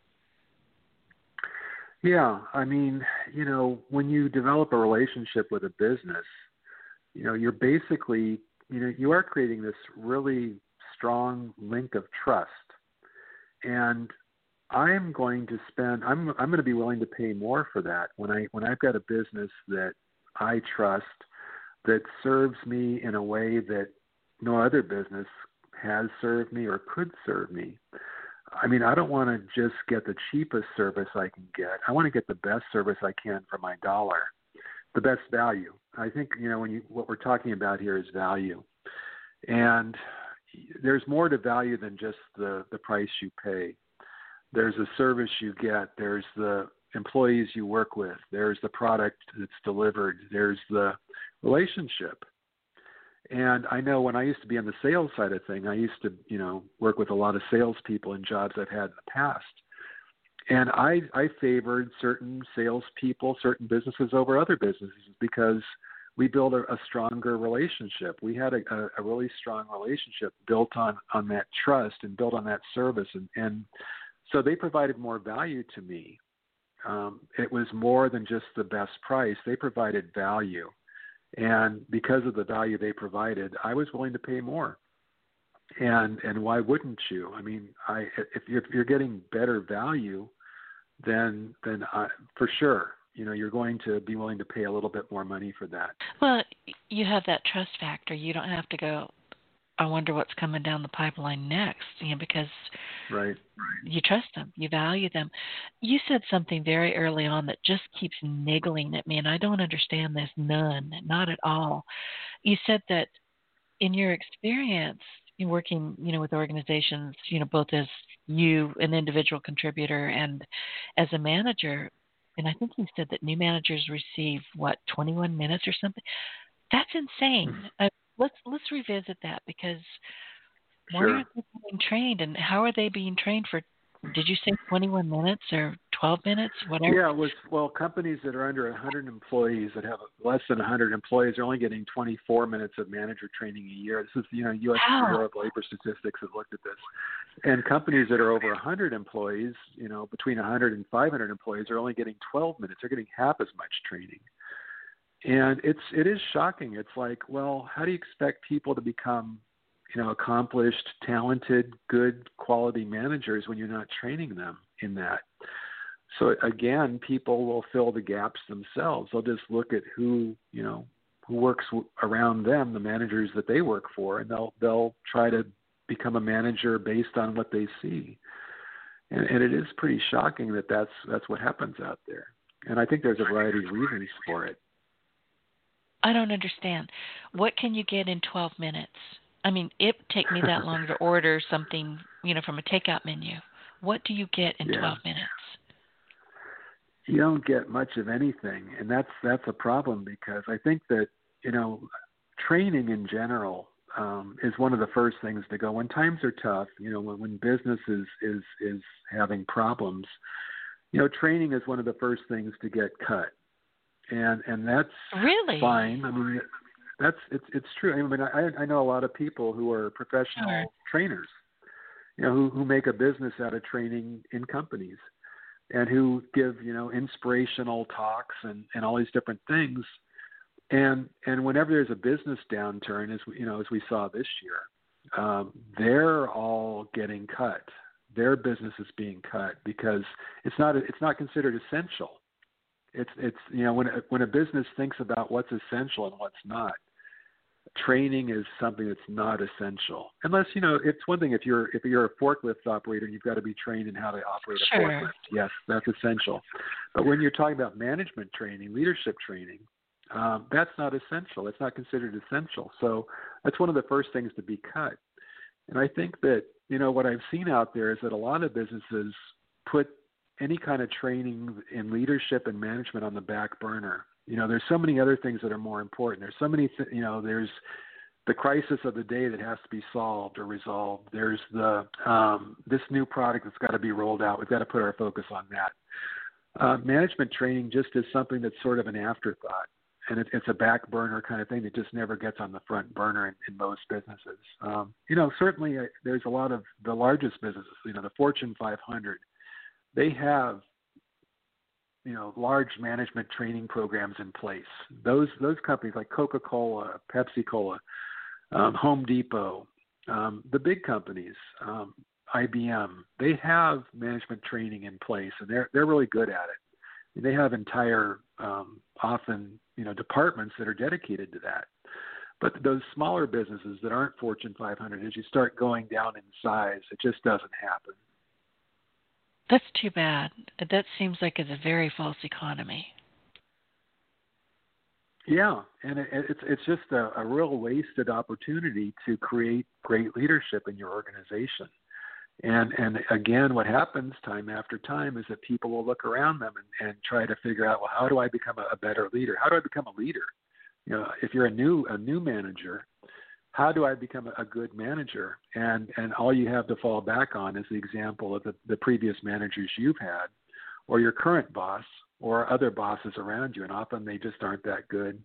Yeah, when you develop a relationship with a business, you're basically, you are creating this really strong link of trust. And I'm going to be willing to pay more for that when I've got a business that I trust, that serves me in a way that no other business has served me or could serve me. I don't want to just get the cheapest service I can get. I want to get the best service I can for my dollar, the best value. I think, what we're talking about here is value. And there's more to value than just the price you pay. There's the service you get. There's the employees you work with. There's the product that's delivered. There's the relationship. And I know when I used to be on the sales side of thing, I used to, work with a lot of salespeople in jobs I've had in the past. And I favored certain salespeople, certain businesses over other businesses because we built a stronger relationship. We had a really strong relationship built on that trust and built on that service. And so they provided more value to me. It was more than just the best price. They provided value. And because of the value they provided, I was willing to pay more. And why wouldn't you? I mean, if you're getting better value, then for sure, you're going to be willing to pay a little bit more money for that. Well, you have that trust factor. You don't have to go, I wonder what's coming down the pipeline next, because right. You trust them, you value them. You said something very early on that just keeps niggling at me, and I don't understand this, not at all. You said that in your experience in working, with organizations, both as you, an individual contributor, and as a manager, and I think you said that new managers receive 21 minutes or something. That's insane. Let's revisit that, because why aren't they being trained, and how are they being trained for? Did you say 21 minutes or 12 minutes, whatever? Yeah, it was, companies that are under 100 employees, that have less than 100 employees, are only getting 24 minutes of manager training a year. This is, U.S. Bureau of Labor Statistics have looked at this. And companies that are over 100 employees, between 100 and 500 employees, are only getting 12 minutes. They're getting half as much training. And it is shocking. It's like, well, how do you expect people to become accomplished, talented, good quality managers when you're not training them in that? So again, people will fill the gaps themselves. They'll just look at who works around them, the managers that they work for, and they'll try to become a manager based on what they see. And it is pretty shocking that that's what happens out there. And I think there's a variety of reasons for it. I don't understand. What can you get in 12 minutes? I mean, it would take me that long to order something, from a takeout menu. What do you get in 12 minutes? You don't get much of anything, and that's a problem, because I think that, training in general is one of the first things to go when times are tough. When business is having problems, training is one of the first things to get cut, and that's really fine. I mean, it's true. I mean, I know a lot of people who are professional trainers, who make a business out of training in companies, and who give, inspirational talks and all these different things. And whenever there's a business downturn, as we saw this year, they're all getting cut. Their business is being cut because it's not considered essential. It's when a business thinks about what's essential and what's not, training is something that's not essential. Unless, it's one thing if you're a forklift operator and you've got to be trained in how to operate a forklift. Yes, that's essential. But when you're talking about management training, leadership training, that's not essential. It's not considered essential. So that's one of the first things to be cut. And I think that, what I've seen out there is that a lot of businesses put any kind of training in leadership and management on the back burner. There's so many other things that are more important. There's so many, there's the crisis of the day that has to be solved or resolved. There's the this new product that's got to be rolled out. We've got to put our focus on that. Management training just is something that's sort of an afterthought, and it's a back burner kind of thing that just never gets on the front burner in most businesses. Certainly there's a lot of the largest businesses, the Fortune 500, they have large management training programs in place. Those companies like Coca-Cola, Pepsi-Cola, Home Depot, the big companies, IBM, they have management training in place, and they're really good at it. They have entire often departments that are dedicated to that. But those smaller businesses that aren't Fortune 500, as you start going down in size, it just doesn't happen. That's too bad. That seems like it's a very false economy. Yeah, and it's just a real wasted opportunity to create great leadership in your organization. And again, what happens time after time is that people will look around them and try to figure out, well, how do I become a better leader? How do I become a leader? If you're a new manager, how do I become a good manager? And all you have to fall back on is the example of the previous managers you've had, or your current boss, or other bosses around you, and often they just aren't that good.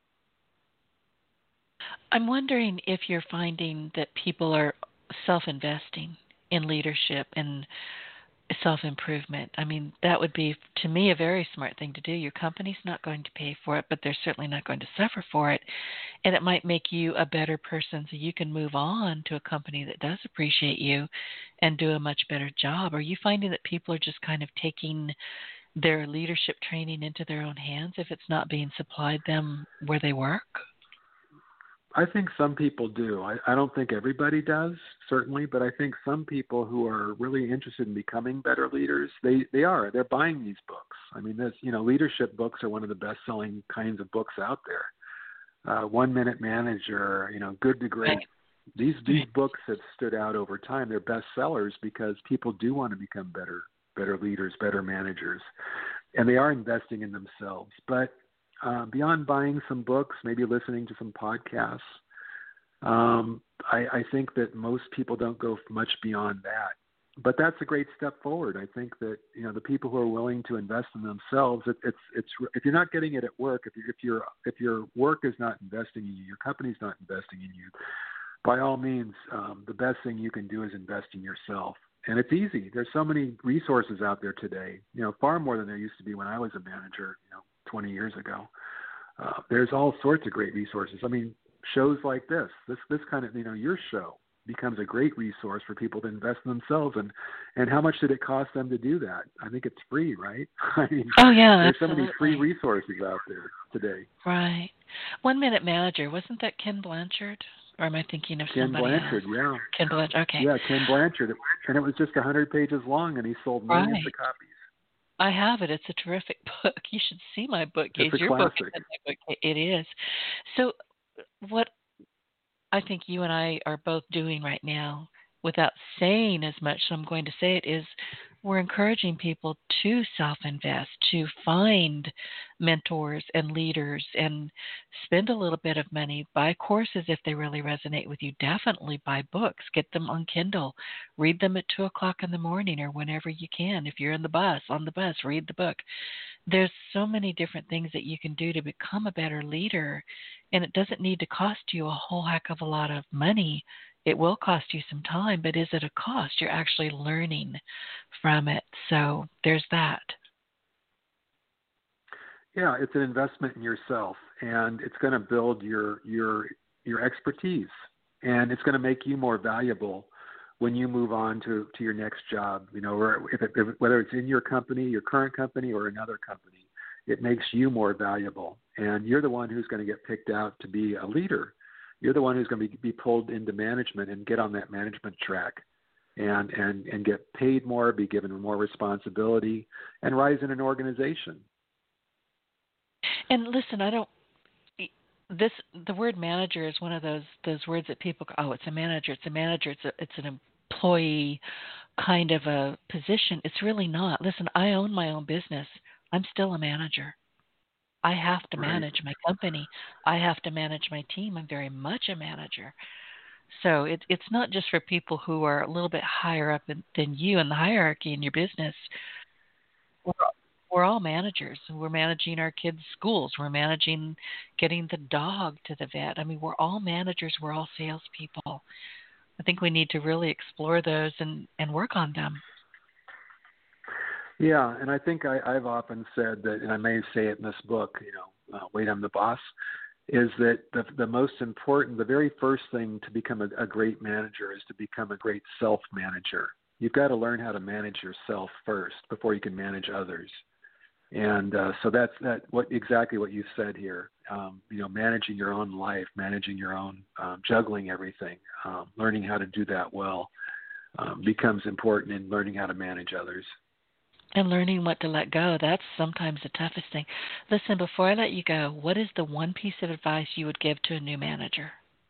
I'm wondering if you're finding that people are self-investing in leadership and self-improvement. I mean, that would be, to me, a very smart thing to do. Your company's not going to pay for it, but they're certainly not going to suffer for it. And it might make you a better person so you can move on to a company that does appreciate you and do a much better job. Are you finding that people are just kind of taking their leadership training into their own hands if it's not being supplied them where they work? I think some people do. I don't think everybody does, certainly, but I think some people who are really interested in becoming better leaders, they're buying these books. I mean, leadership books are one of the best-selling kinds of books out there. 1 Minute Manager, Good to Great. These books have stood out over time. They're bestsellers because people do want to become better leaders, better managers, and they are investing in themselves. But beyond buying some books, maybe listening to some podcasts, I think that most people don't go much beyond that. But that's a great step forward. I think that the people who are willing to invest in themselves, it's if you're not getting it at work, if your work is not investing in you, your company's not investing in you, by all means, the best thing you can do is invest in yourself. And it's easy. There's so many resources out there today, far more than there used to be when I was a manager, 20 years ago. There's all sorts of great resources. I mean, shows like this kind of, your show becomes a great resource for people to invest in themselves. And how much did it cost them to do that? I think it's free, right? I mean, oh yeah, there's absolutely. so many free resources out there today. Right. 1 Minute Manager, wasn't that Ken Blanchard? Or am I thinking of Ken somebody Blanchard, else? yeah. Ken Blanchard, okay. Yeah, Ken Blanchard. And it was just 100 pages long, and he sold millions of copies. I have it. It's a terrific book. You should see my bookcase. It's a Your classic. book is in my bookcase. It is. So what I think you and I are both doing right now, without saying as much, so I'm going to say it, is we're encouraging people to self-invest, to find mentors and leaders and spend a little bit of money, buy courses if they really resonate with you. Definitely buy books, get them on Kindle, read them at 2 o'clock in the morning or whenever you can. If you're on the bus, read the book. There's so many different things that you can do to become a better leader, and it doesn't need to cost you a whole heck of a lot of money. It will cost you some time, but is it a cost? You're actually learning from it. So there's that. Yeah, it's an investment in yourself, and it's going to build your expertise, and it's going to make you more valuable when you move on to your next job. Or whether it's in your company, your current company, or another company, it makes you more valuable, and you're the one who's going to get picked out to be a leader. You're the one who's going to be pulled into management and get on that management track and get paid more, be given more responsibility, and rise in an organization. And listen, the word manager is one of those words that people go, oh, it's a manager, it's an employee kind of a position. It's really not. Listen, I own my own business. I'm still a manager. I have to manage my company. I have to manage my team. I'm very much a manager. So it's not just for people who are a little bit higher up than you in the hierarchy in your business. We're all managers. We're managing our kids' schools. We're managing getting the dog to the vet. I mean, we're all managers. We're all salespeople. I think we need to really explore those and work on them. Yeah, and I think I've often said that, and I may say it in this book, Wait, I'm the Boss, is that the most important, the very first thing to become a great manager is to become a great self-manager. You've got to learn how to manage yourself first before you can manage others. And so that's exactly what you said here. Managing your own life, managing your own, juggling everything, learning how to do that well becomes important in learning how to manage others. And learning what to let go, that's sometimes the toughest thing. Listen, before I let you go, what is the one piece of advice you would give to a new manager?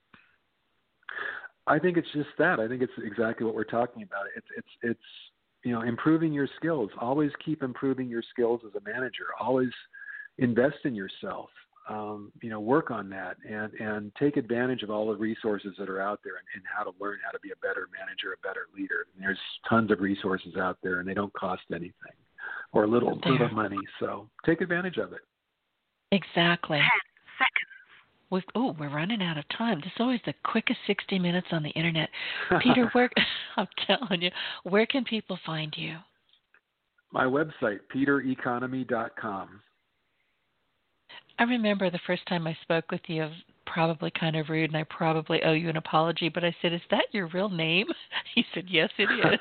I think it's just that. I think it's exactly what we're talking about. It's improving your skills. Always keep improving your skills as a manager. Always invest in yourself. work on that and take advantage of all the resources that are out there and how to learn how to be a better manager, a better leader. And there's tons of resources out there, and they don't cost anything or a little money. So take advantage of it. Exactly. 10 seconds. We're running out of time. This is always the quickest 60 minutes on the internet. Peter, I'm telling you, where can people find you? My website, petereconomy.com. I remember the first time I spoke with you, I was probably kind of rude, and I probably owe you an apology, but I said, "Is that your real name?" He said, "Yes, it is."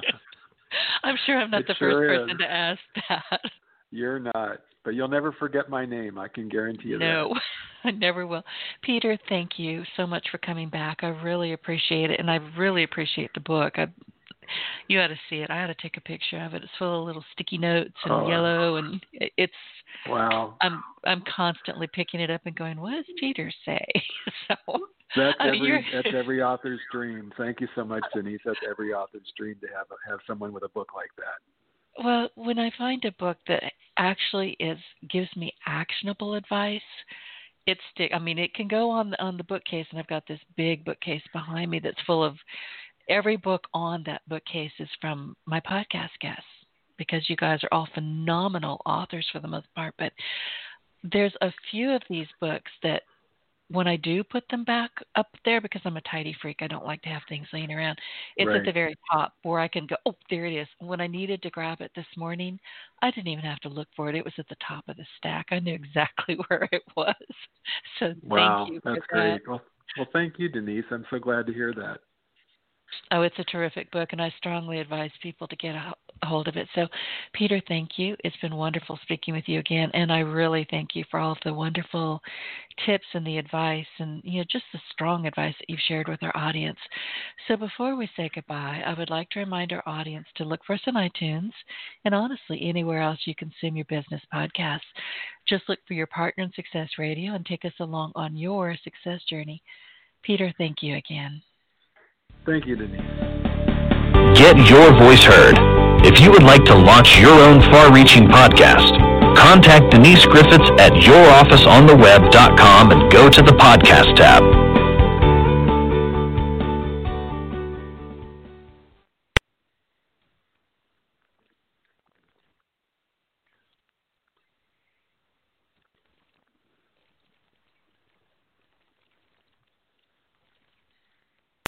I'm sure I'm not the first person to ask that. You're not, but you'll never forget my name. I can guarantee you that. No, I never will. Peter, thank you so much for coming back. I really appreciate it, and I really appreciate the book. You ought to see it. I ought to take a picture of it. It's full of little sticky notes and yellow, and it's. Wow. I'm constantly picking it up and going, what does Peter say? So that's every author's dream. Thank you so much, Denise. That's every author's dream to have someone with a book like that. Well, when I find a book that actually gives me actionable advice, it can go on the bookcase, and I've got this big bookcase behind me that's full of every book on that bookcase is from my podcast guests, because you guys are all phenomenal authors for the most part. But there's a few of these books that when I do put them back up there, because I'm a tidy freak, I don't like to have things laying around, it's right at the very top where I can go, oh, there it is. When I needed to grab it this morning, I didn't even have to look for it. It was at the top of the stack. I knew exactly where it was. So thank you for that's that. great. Well, thank you, Denise. I'm so glad to hear that. Oh, it's a terrific book, and I strongly advise people to get a hold of it. So, Peter, thank you. It's been wonderful speaking with you again, and I really thank you for all of the wonderful tips and the advice and, just the strong advice that you've shared with our audience. So before we say goodbye, I would like to remind our audience to look for us on iTunes and, honestly, anywhere else you consume your business podcasts. Just look for your Partner in Success Radio and take us along on your success journey. Peter, thank you again. Thank you, Denise. Get your voice heard. If you would like to launch your own far-reaching podcast, contact Denise Griffiths at yourofficeontheweb.com and go to the podcast tab.